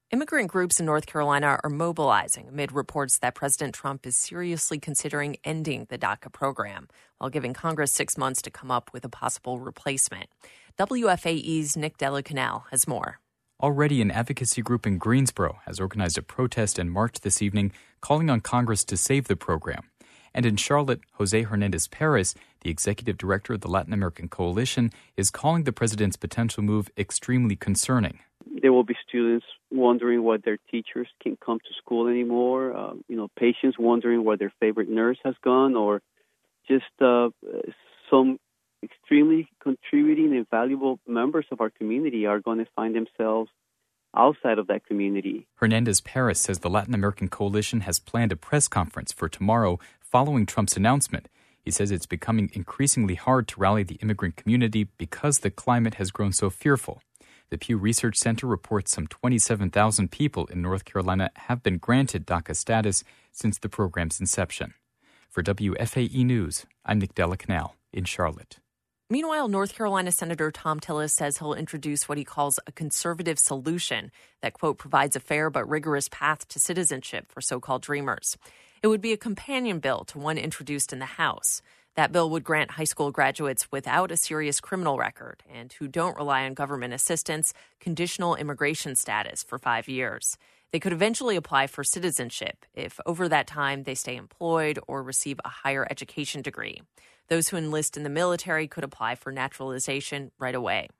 Immigrant groups in North Carolina are mobilizing amid reports that President Trump is seriously considering ending the DACA program while giving Congress 6 months to come up with a possible replacement. WFAE's Nick Delacanal has more. Already, an advocacy group in Greensboro has organized a protest and march this evening calling on Congress to save the program. And in Charlotte, Jose Hernandez-Perez, the executive director of the Latin American Coalition, is calling the president's potential move extremely concerning. There will be students wondering why their teachers can't come to school anymore, patients wondering where their favorite nurse has gone, or just some extremely contributing and valuable members of our community are going to find themselves outside of that community. Hernandez-Perez says the Latin American Coalition has planned a press conference for tomorrow following Trump's announcement. He says it's becoming increasingly hard to rally the immigrant community because the climate has grown so fearful. The Pew Research Center reports some 27,000 people in North Carolina have been granted DACA status since the program's inception. For WFAE News, I'm Nick Delacanal in Charlotte. Meanwhile, North Carolina Senator Thom Tillis says he'll introduce what he calls a conservative solution that, quote, provides a fair but rigorous path to citizenship for so-called dreamers. It would be a companion bill to one introduced in the House. That bill would grant high school graduates without a serious criminal record and who don't rely on government assistance conditional immigration status for 5 years. They could eventually apply for citizenship if over that time they stay employed or receive a higher education degree. Those who enlist in the military could apply for naturalization right away.